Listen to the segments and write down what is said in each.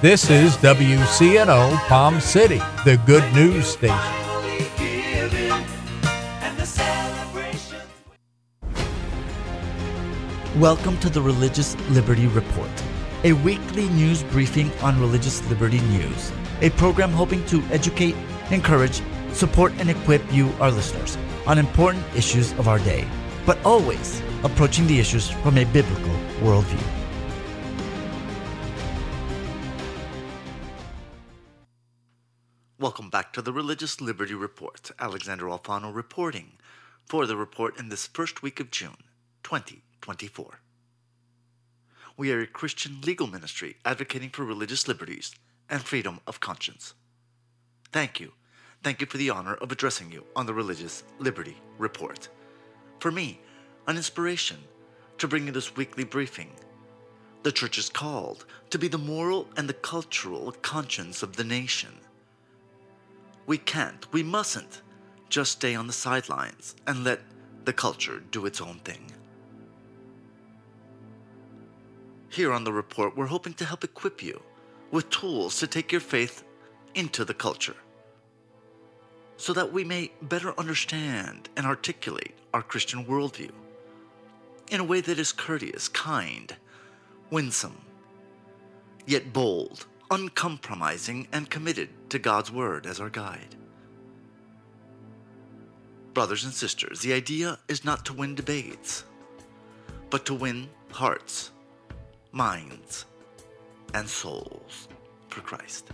This is WCNO Palm City, the good news station. Welcome to the Religious Liberty Report, a weekly news briefing on religious liberty news, a program hoping to educate, encourage, support, and equip you, our listeners, on important issues of our day, but always approaching the issues from a biblical worldview. Welcome back to the Religious Liberty Report. Alexander Alfano reporting for the report in this first week of June 2024. We are a Christian legal ministry advocating for religious liberties and freedom of conscience. Thank you. Thank you for the honor of addressing you on the Religious Liberty Report. For me, an inspiration to bring you this weekly briefing. The church is called to be the moral and the cultural conscience of the nation. We mustn't just stay on the sidelines and let the culture do its own thing. Here on the report, we're hoping to help equip you with tools to take your faith into the culture so that we may better understand and articulate our Christian worldview in a way that is courteous, kind, winsome, yet bold, uncompromising, and committed to God's Word as our guide. Brothers and sisters, the idea is not to win debates, but to win hearts, minds, and souls for Christ.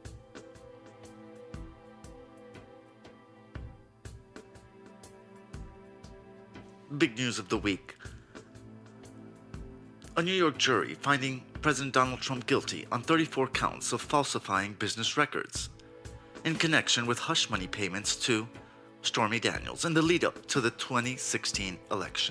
Big news of the week. A New York jury finding President Donald Trump guilty on 34 counts of falsifying business records in connection with hush money payments to Stormy Daniels in the lead-up to the 2016 election.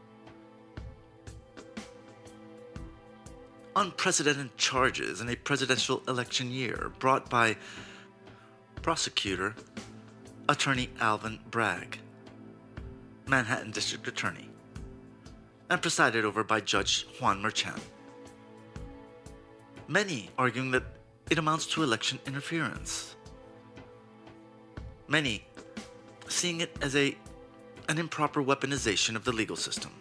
Unprecedented charges in a presidential election year brought by prosecutor attorney Alvin Bragg, Manhattan District Attorney, and presided over by Judge Juan Merchan. Many arguing that it amounts to election interference. Many seeing it as an improper weaponization of the legal system.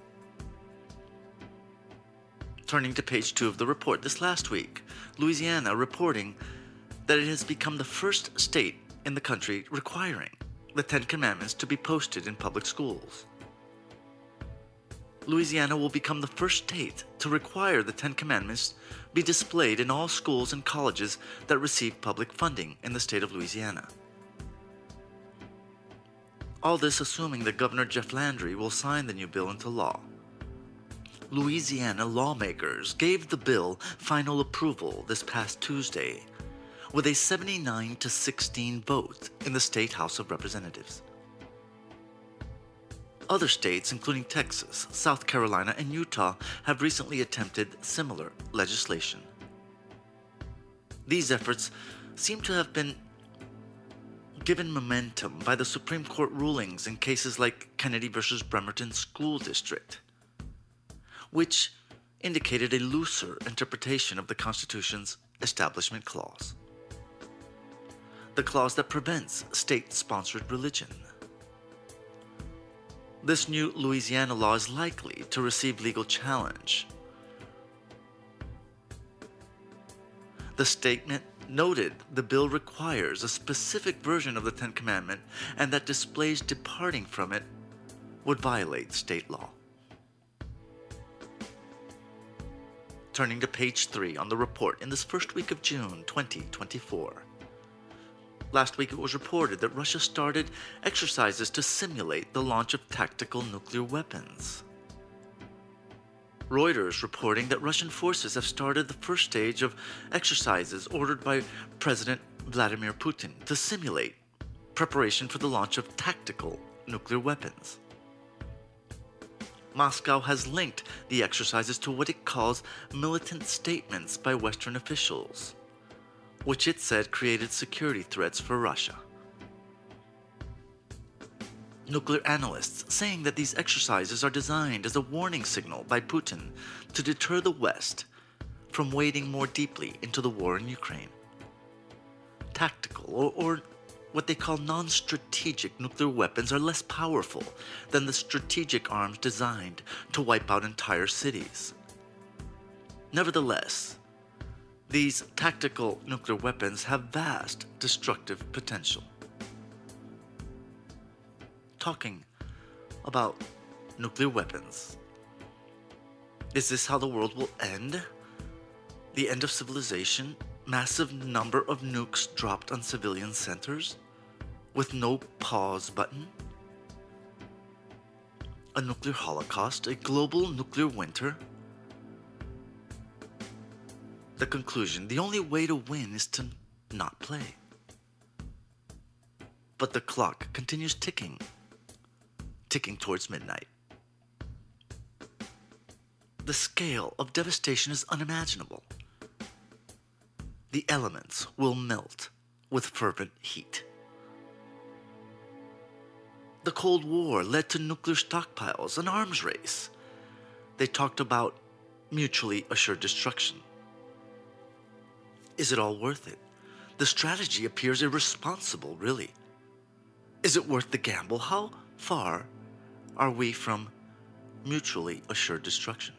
Turning to page 2 of the report, this last week, Louisiana reporting that it has become the first state in the country requiring the Ten Commandments to be posted in public schools. Louisiana will become the first state to require the Ten Commandments be displayed in all schools and colleges that receive public funding in the state of Louisiana. All this assuming that Governor Jeff Landry will sign the new bill into law. Louisiana lawmakers gave the bill final approval this past Tuesday with a 79-16 vote in the State House of Representatives. Other states, including Texas, South Carolina, and Utah, have recently attempted similar legislation. These efforts seem to have been given momentum by the Supreme Court rulings in cases like Kennedy versus Bremerton School District, which indicated a looser interpretation of the Constitution's Establishment Clause, the clause that prevents state-sponsored religion. This new Louisiana law is likely to receive legal challenge. The statement noted the bill requires a specific version of the Ten Commandments, and that displays departing from it would violate state law. Turning to page 3 on the report in this first week of June 2024. Last week it was reported that Russia started exercises to simulate the launch of tactical nuclear weapons. Reuters reporting that Russian forces have started the first stage of exercises ordered by President Vladimir Putin to simulate preparation for the launch of tactical nuclear weapons. Moscow has linked the exercises to what it calls militant statements by Western officials, which it said created security threats for Russia. Nuclear analysts saying that these exercises are designed as a warning signal by Putin to deter the West from wading more deeply into the war in Ukraine. Tactical, or what they call non-strategic nuclear weapons, are less powerful than the strategic arms designed to wipe out entire cities. Nevertheless, these tactical nuclear weapons have vast destructive potential. Talking about nuclear weapons, is this how the world will end? The end of civilization? Massive number of nukes dropped on civilian centers? With no pause button? A nuclear holocaust? A global nuclear winter? The conclusion: the only way to win is to not play. But the clock continues ticking towards midnight. The scale of devastation is unimaginable. The elements will melt with fervent heat. The Cold War led to nuclear stockpiles, an arms race. They talked about mutually assured destruction. Is it all worth it? The strategy appears irresponsible, really. Is it worth the gamble? How far are we from mutually assured destruction?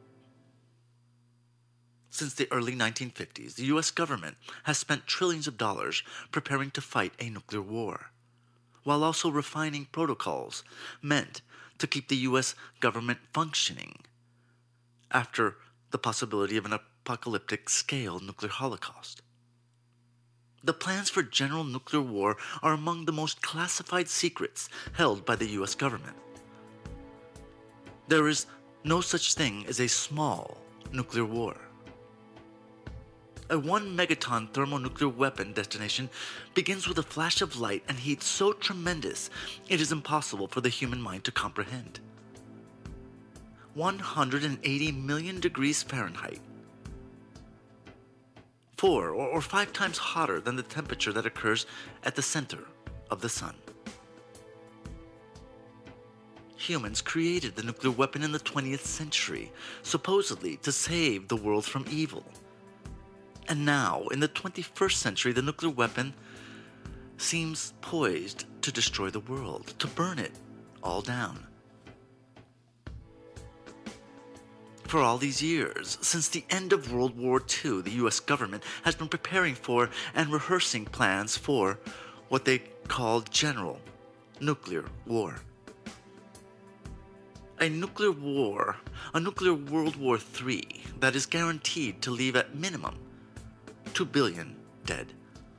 Since the early 1950s, the US government has spent trillions of dollars preparing to fight a nuclear war, while also refining protocols meant to keep the US government functioning after the possibility of an apocalyptic scale nuclear holocaust. The plans for general nuclear war are among the most classified secrets held by the US government. There is no such thing as a small nuclear war. A 1 megaton thermonuclear weapon detonation begins with a flash of light and heat so tremendous it is impossible for the human mind to comprehend. 180 million degrees Fahrenheit. 4 or 5 times hotter than the temperature that occurs at the center of the sun. Humans created the nuclear weapon in the 20th century, supposedly to save the world from evil. And now, in the 21st century, the nuclear weapon seems poised to destroy the world, to burn it all down. For all these years, since the end of World War II, the US government has been preparing for and rehearsing plans for what they call general nuclear war. A nuclear war, a nuclear World War III that is guaranteed to leave at minimum 2 billion dead.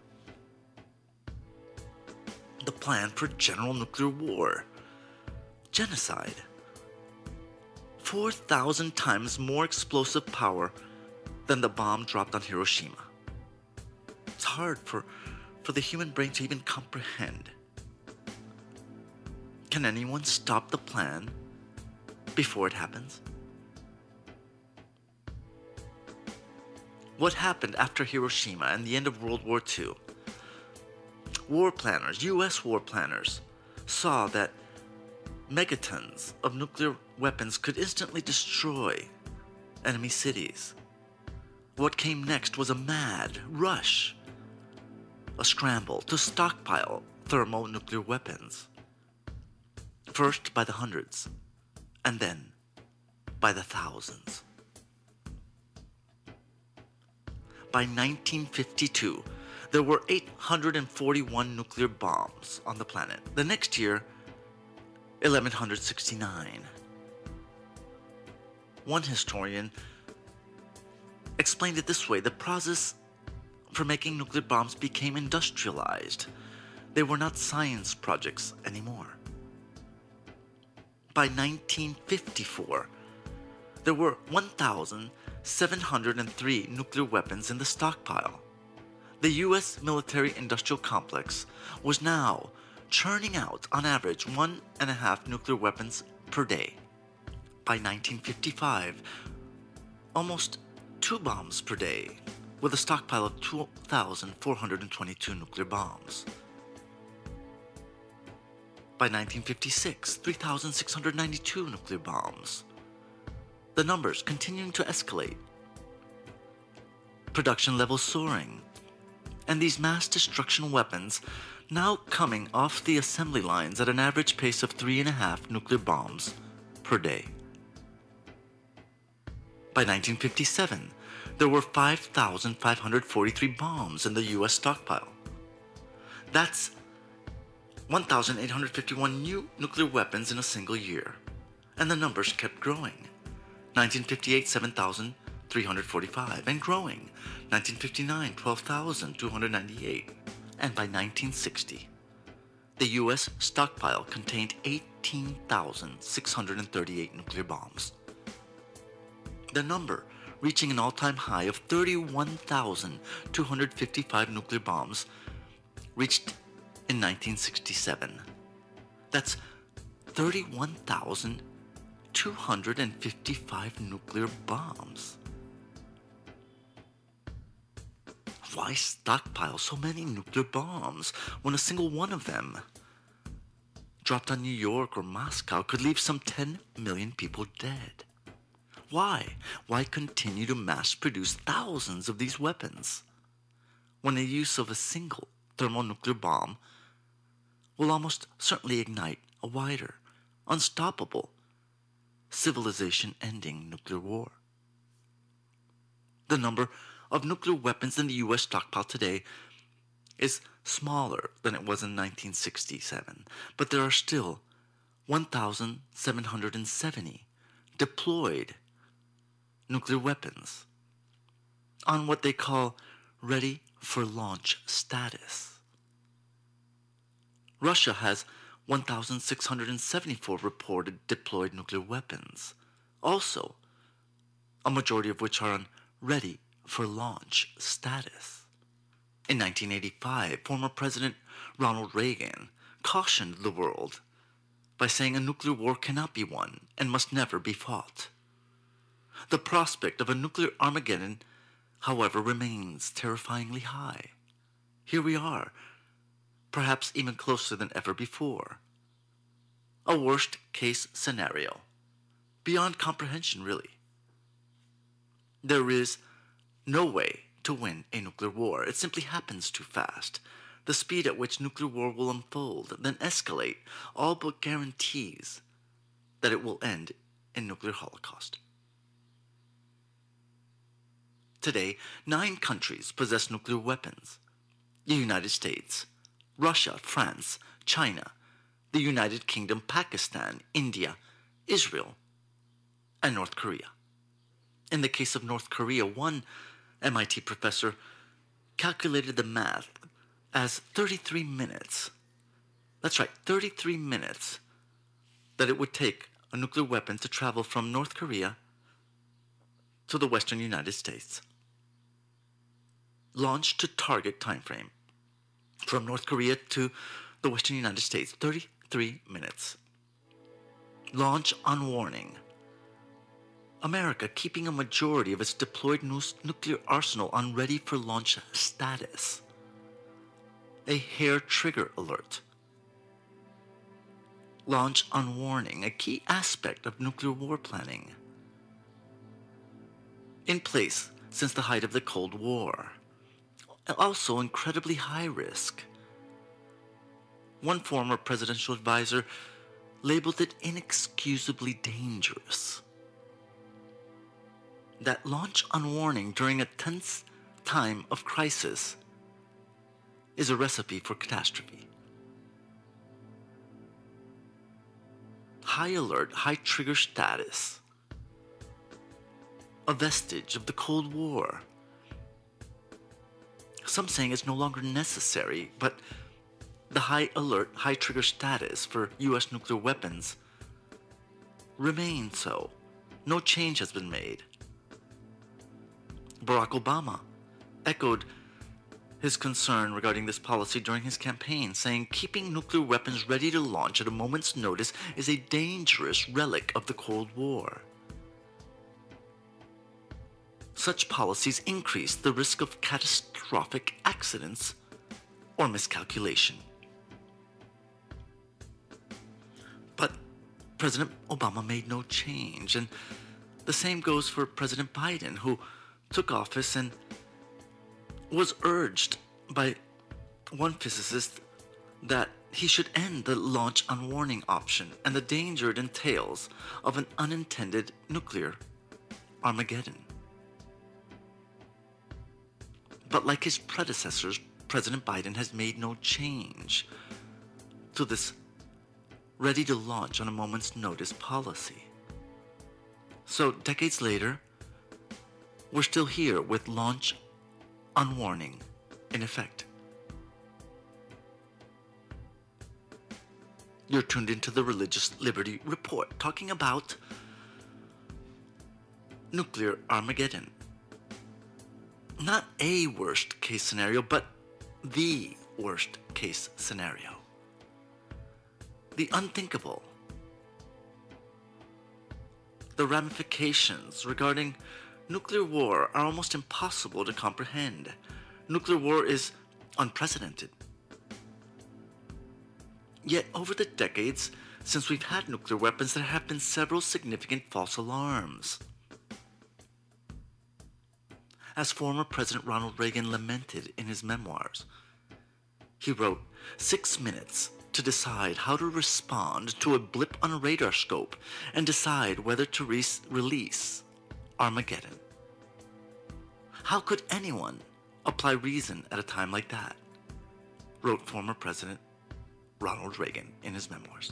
The plan for general nuclear war. Genocide. 4,000 times more explosive power than the bomb dropped on Hiroshima. It's hard for the human brain to even comprehend. Can anyone stop the plan before it happens? What happened after Hiroshima and the end of World War II? War planners, US war planners, saw that megatons of nuclear weapons could instantly destroy enemy cities. What came next was a mad rush, a scramble to stockpile thermonuclear weapons. First by the hundreds, and then by the thousands. By 1952, there were 841 nuclear bombs on the planet. The next year, 1169. One historian explained it this way: the process for making nuclear bombs became industrialized. They were not science projects anymore. By 1954, there were 1,703 nuclear weapons in the stockpile. The US military-industrial complex was now churning out, on average, 1.5 nuclear weapons per day. By 1955, almost 2 bombs per day, with a stockpile of 2,422 nuclear bombs. By 1956, 3,692 nuclear bombs. The numbers continuing to escalate. production levels soaring, and these mass destruction weapons now coming off the assembly lines at an average pace of 3.5 nuclear bombs per day. By 1957, there were 5,543 bombs in the US stockpile. That's 1,851 new nuclear weapons in a single year, and the numbers kept growing. 1958, 7,345, and growing. 1959, 12,298, and by 1960, the US stockpile contained 18,638 nuclear bombs. The number reaching an all-time high of 31,255 nuclear bombs reached in 1967. That's 31,255 nuclear bombs. Why stockpile so many nuclear bombs when a single one of them dropped on New York or Moscow could leave some 10 million people dead? Why? Why continue to mass produce thousands of these weapons when the use of a single thermonuclear bomb will almost certainly ignite a wider, unstoppable, civilization-ending nuclear war? The number of nuclear weapons in the U.S. stockpile today is smaller than it was in 1967, but there are still 1,770 deployed nuclear weapons on what they call ready for launch status. Russia has 1,674 reported deployed nuclear weapons, also a majority of which are on ready for launch status. In 1985, former President Ronald Reagan cautioned the world by saying a nuclear war cannot be won and must never be fought. The prospect of a nuclear Armageddon, however, remains terrifyingly high. Here we are, perhaps even closer than ever before. A worst-case scenario, beyond comprehension, really. There is no way to win a nuclear war. It simply happens too fast. The speed at which nuclear war will unfold, then escalate, all but guarantees that it will end in nuclear holocaust. Today, 9 countries possess nuclear weapons: the United States, Russia, France, China, the United Kingdom, Pakistan, India, Israel, and North Korea. In the case of North Korea, one MIT professor calculated the math as 33 minutes. That's right, 33 minutes that it would take a nuclear weapon to travel from North Korea to the western United States. Launch to target time frame from North Korea to the western United States, 33 minutes. Launch on warning. America keeping a majority of its deployed nuclear arsenal on ready for launch status. A hair trigger alert. Launch on warning, a key aspect of nuclear war planning. In place since the height of the Cold War. Also incredibly high risk. One former presidential advisor labeled it inexcusably dangerous. That launch on warning during a tense time of crisis is a recipe for catastrophe. High alert, high trigger status. A vestige of the Cold War. Some saying it's no longer necessary, but the high alert, high trigger status for US nuclear weapons remains so. No change has been made. Barack Obama echoed his concern regarding this policy during his campaign, saying keeping nuclear weapons ready to launch at a moment's notice is a dangerous relic of the Cold War. Such policies increase the risk of catastrophic accidents or miscalculation. But President Obama made no change, and the same goes for President Biden, who took office and was urged by one physicist that he should end the launch on warning option and the danger it entails of an unintended nuclear Armageddon. But like his predecessors, President Biden has made no change to this ready to launch on a moment's notice policy. So decades later, we're still here with launch on warning in effect. You're tuned into the Religious Liberty Report, talking about nuclear Armageddon. Not a worst case scenario, but the worst case scenario. The unthinkable. The ramifications regarding nuclear war are almost impossible to comprehend. Nuclear war is unprecedented. Yet over the decades since we've had nuclear weapons, there have been several significant false alarms. As former President Ronald Reagan lamented in his memoirs, he wrote, 6 minutes to decide how to respond to a blip on a radar scope and decide whether to release Armageddon. How could anyone apply reason at a time like that? Wrote former President Ronald Reagan in his memoirs.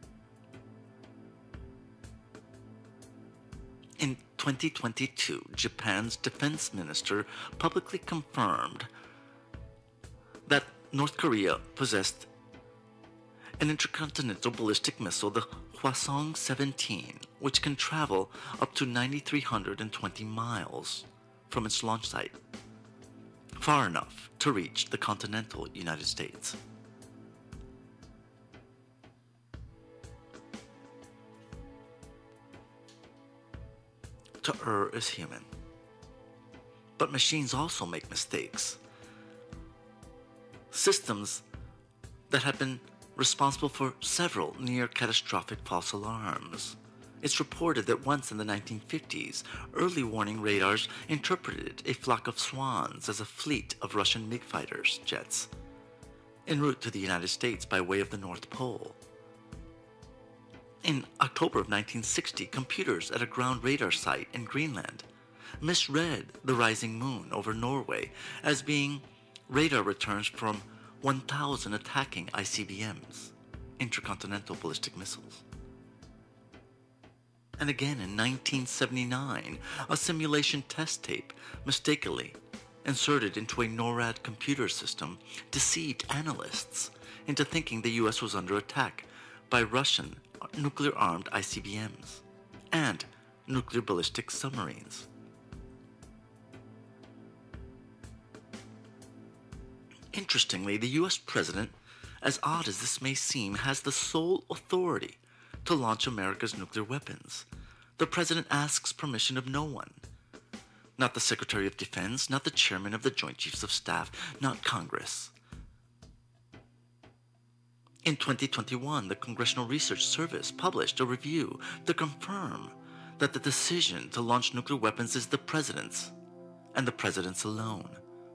In 2022, Japan's defense minister publicly confirmed that North Korea possessed an intercontinental ballistic missile, the Hwasong-17, which can travel up to 9,320 miles from its launch site, far enough to reach the continental United States. To err is human, but machines also make mistakes. Systems that have been responsible for several near-catastrophic false alarms. It's reported that once in the 1950s, early warning radars interpreted a flock of swans as a fleet of Russian MiG fighters jets en route to the United States by way of the North Pole. In October of 1960, computers at a ground radar site in Greenland misread the rising moon over Norway as being radar returns from 1,000 attacking ICBMs, intercontinental ballistic missiles. And again in 1979, a simulation test tape mistakenly inserted into a NORAD computer system deceived analysts into thinking the US was under attack by Russian nuclear-armed ICBMs and nuclear ballistic submarines. Interestingly, the US president, as odd as this may seem, has the sole authority to launch America's nuclear weapons. The president asks permission of no one. Not the Secretary of Defense, not the chairman of the Joint Chiefs of Staff, not Congress. In 2021, the Congressional Research Service published a review to confirm that the decision to launch nuclear weapons is the president's, and the president's alone.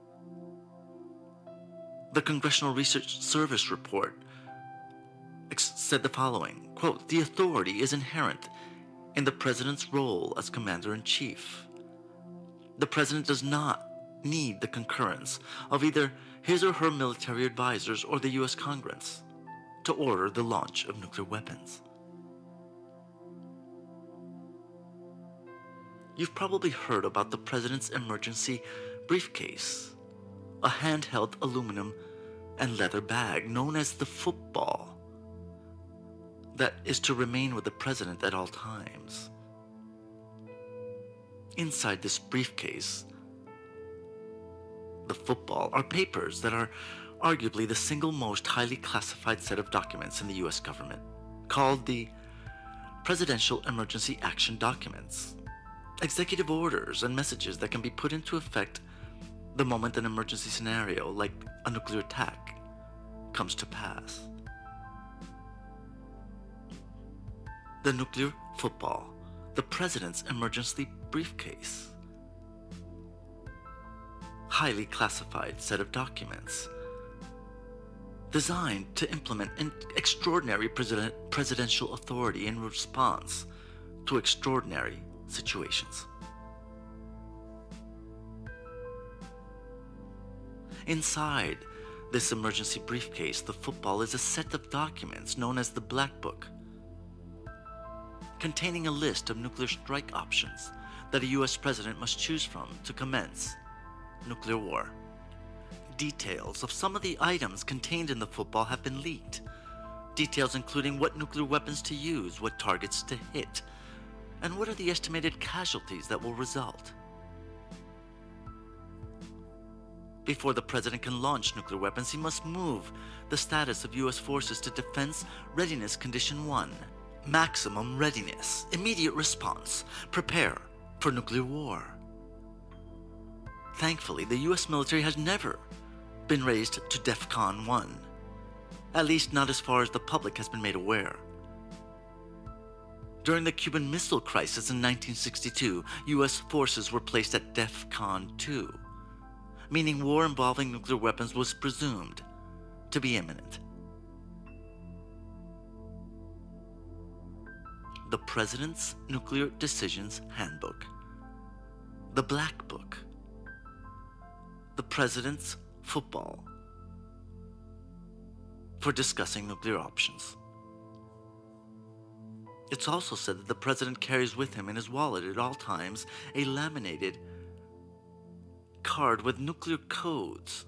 The Congressional Research Service report said the following, quote, "The authority is inherent in the president's role as commander-in-chief. The president does not need the concurrence of either his or her military advisors or the US Congress to order the launch of nuclear weapons." You've probably heard about the president's emergency briefcase, a handheld aluminum and leather bag known as the football that is to remain with the president at all times. Inside this briefcase, the football, are papers that are arguably the single most highly classified set of documents in the US government, called the Presidential Emergency Action Documents. Executive orders and messages that can be put into effect the moment an emergency scenario, like a nuclear attack, comes to pass. The nuclear football, the president's emergency briefcase. highly classified set of documents designed to implement an extraordinary presidential authority in response to extraordinary situations. Inside this emergency briefcase, the football is a set of documents known as the Black Book, containing a list of nuclear strike options that a US president must choose from to commence nuclear war. Details of some of the items contained in the football have been leaked. Details including what nuclear weapons to use, what targets to hit, and what are the estimated casualties that will result. Before the president can launch nuclear weapons, he must move the status of US forces to Defense Readiness Condition 1. Maximum readiness, immediate response, prepare for nuclear war. Thankfully, the US military has never been raised to DEFCON 1, at least not as far as the public has been made aware. During the Cuban Missile Crisis in 1962, US forces were placed at DEFCON 2, meaning war involving nuclear weapons was presumed to be imminent. The President's Nuclear Decisions Handbook, the Black Book, the President's Football for discussing nuclear options. It's also said that the President carries with him in his wallet at all times a laminated card with nuclear codes.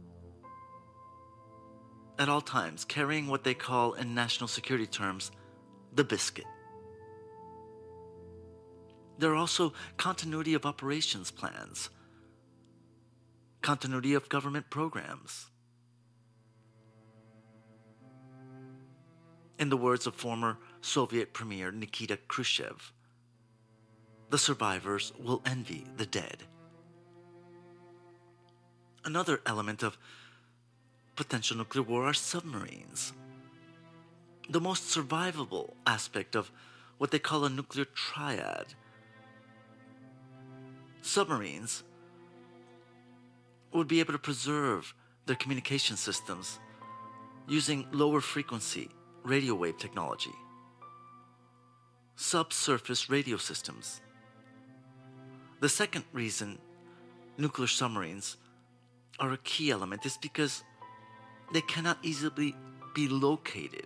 At all times, carrying what they call in national security terms, the biscuit. There are also continuity of operations plans, continuity of government programs. In the words of former Soviet Premier Nikita Khrushchev, the survivors will envy the dead. Another element of potential nuclear war are submarines. The most survivable aspect of what they call a nuclear triad. Submarines would be able to preserve their communication systems using lower frequency radio wave technology, subsurface radio systems. The second reason nuclear submarines are a key element is because they cannot easily be located.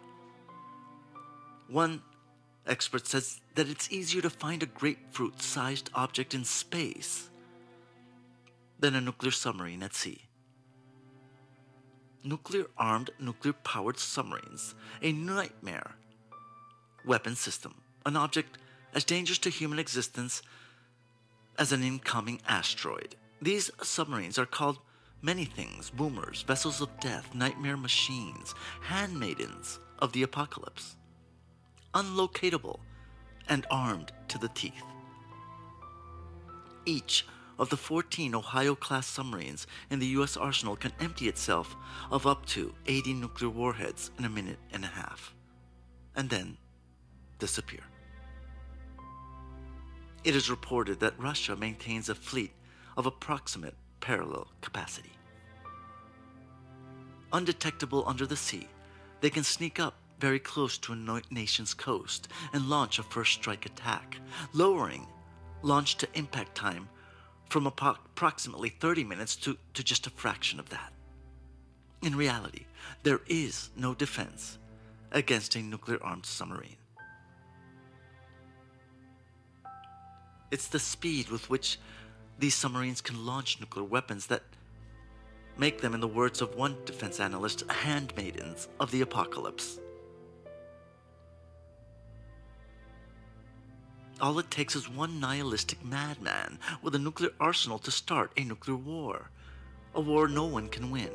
One expert says that it's easier to find a grapefruit-sized object in space than a nuclear submarine at sea. Nuclear-armed, nuclear-powered submarines, a nightmare weapon system, an object as dangerous to human existence as an incoming asteroid. These submarines are called many things: boomers, vessels of death, nightmare machines, handmaidens of the apocalypse, unlocatable and armed to the teeth. Each of the 14 Ohio-class submarines in the U.S. arsenal can empty itself of up to 80 nuclear warheads in a minute and a half, and then disappear. It is reported that Russia maintains a fleet of approximate parallel capacity. Undetectable under the sea, they can sneak up very close to a nation's coast and launch a first strike attack, lowering launch to impact time from approximately 30 minutes to just a fraction of that. In reality, there is no defense against a nuclear-armed submarine. It's the speed with which these submarines can launch nuclear weapons that make them, in the words of one defense analyst, handmaidens of the apocalypse. All it takes is one nihilistic madman with a nuclear arsenal to start a nuclear war, a war no one can win.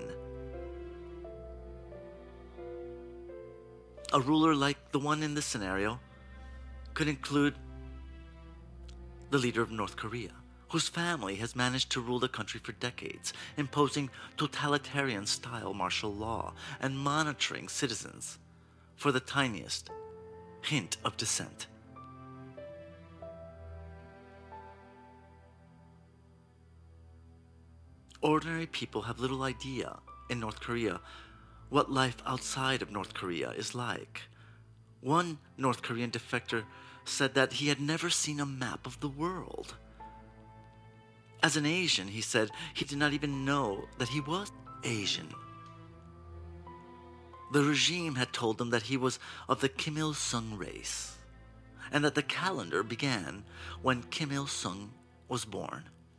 A ruler like the one in this scenario could include the leader of North Korea, whose family has managed to rule the country for decades, imposing totalitarian-style martial law and monitoring citizens for the tiniest hint of dissent. ordinary people have little idea in North Korea what life outside of North Korea is like. One North Korean defector said that he had never seen a map of the world. As an Asian, he said he did not even know that he was Asian. The regime had told him that he was of the Kim Il-sung race, and that the calendar began when Kim Il-sung was born.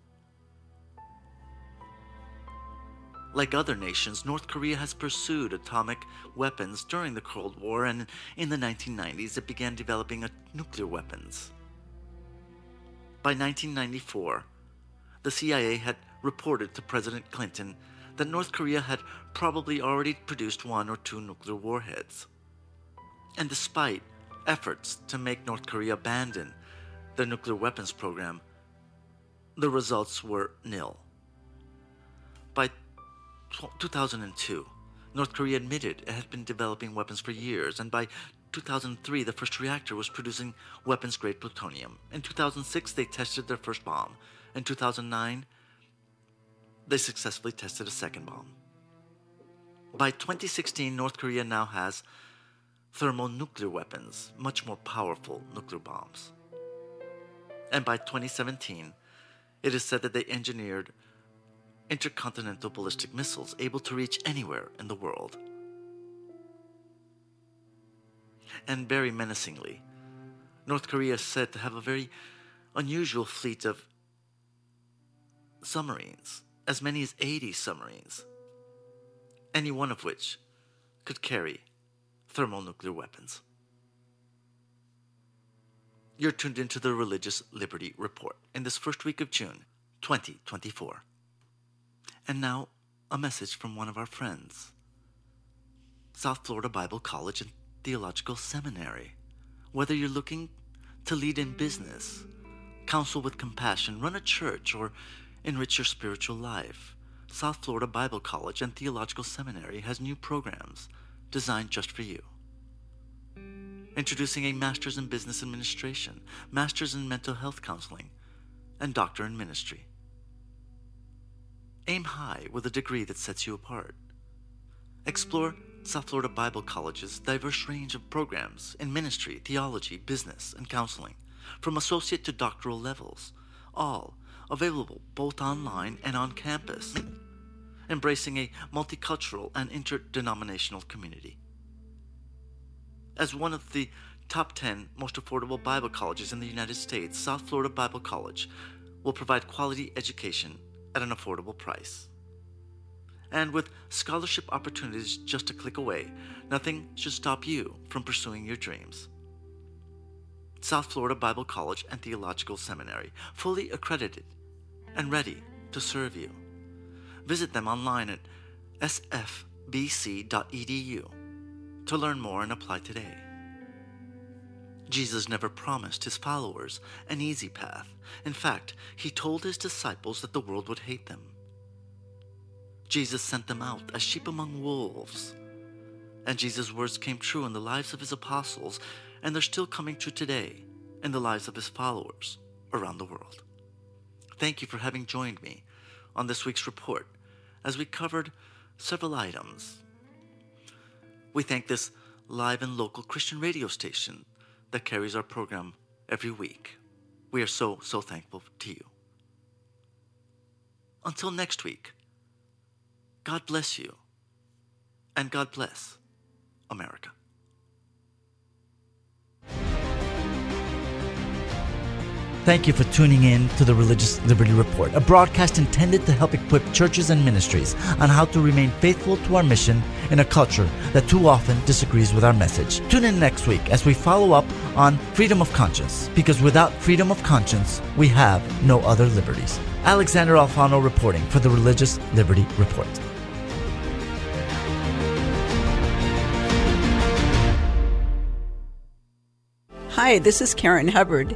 Like other nations, North Korea has pursued atomic weapons during the Cold War, and in the 1990s it began developing nuclear weapons. By 1994, the CIA had reported to President Clinton that North Korea had probably already produced 1 or 2 nuclear warheads. And despite efforts to make North Korea abandon their nuclear weapons program, the results were nil. By 2002, North Korea admitted it had been developing weapons for years, and by 2003, the first reactor was producing weapons-grade plutonium. In 2006, they tested their first bomb. In 2009, they successfully tested a second bomb. By 2016, North Korea now has thermonuclear weapons, much more powerful nuclear bombs. And by 2017, it is said that they engineered intercontinental ballistic missiles able to reach anywhere in the world. And very menacingly, North Korea is said to have a very unusual fleet of submarines, as many as 80 submarines, any one of which could carry thermonuclear weapons. You're tuned into the Religious Liberty Report in this first week of June, 2024. And now, a message from one of our friends. South Florida Bible College and Theological Seminary. Whether you're looking to lead in business, counsel with compassion, run a church, or enrich your spiritual life, South Florida Bible College and Theological Seminary has new programs designed just for you. Introducing a Master's in Business Administration, Master's in Mental Health Counseling, and Doctor in Ministry. Aim high with a degree that sets you apart. Explore South Florida Bible College's diverse range of programs in ministry, theology, business, and counseling, from associate to doctoral levels, all available both online and on campus, embracing a multicultural and interdenominational community. As one of the top 10 most affordable Bible colleges in the United States, South Florida Bible College will provide quality education at an affordable price. And with scholarship opportunities just a click away, nothing should stop you from pursuing your dreams. South Florida Bible College and Theological Seminary, fully accredited and ready to serve you. Visit them online at sfbc.edu to learn more and apply today. Jesus never promised his followers an easy path. In fact, he told his disciples that the world would hate them. Jesus sent them out as sheep among wolves. And Jesus' words came true in the lives of his apostles, and they're still coming true today in the lives of his followers around the world. Thank you for having joined me on this week's report as we covered several items. We thank this live and local Christian radio station that carries our program every week. We are so thankful to you. Until next week, God bless you, and God bless America. Thank you for tuning in to the Religious Liberty Report, a broadcast intended to help equip churches and ministries on how to remain faithful to our mission in a culture that too often disagrees with our message. Tune in next week as we follow up on freedom of conscience, because without freedom of conscience, we have no other liberties. Alexander Alfano reporting for the Religious Liberty Report. Hi, this is Karen Hubbard.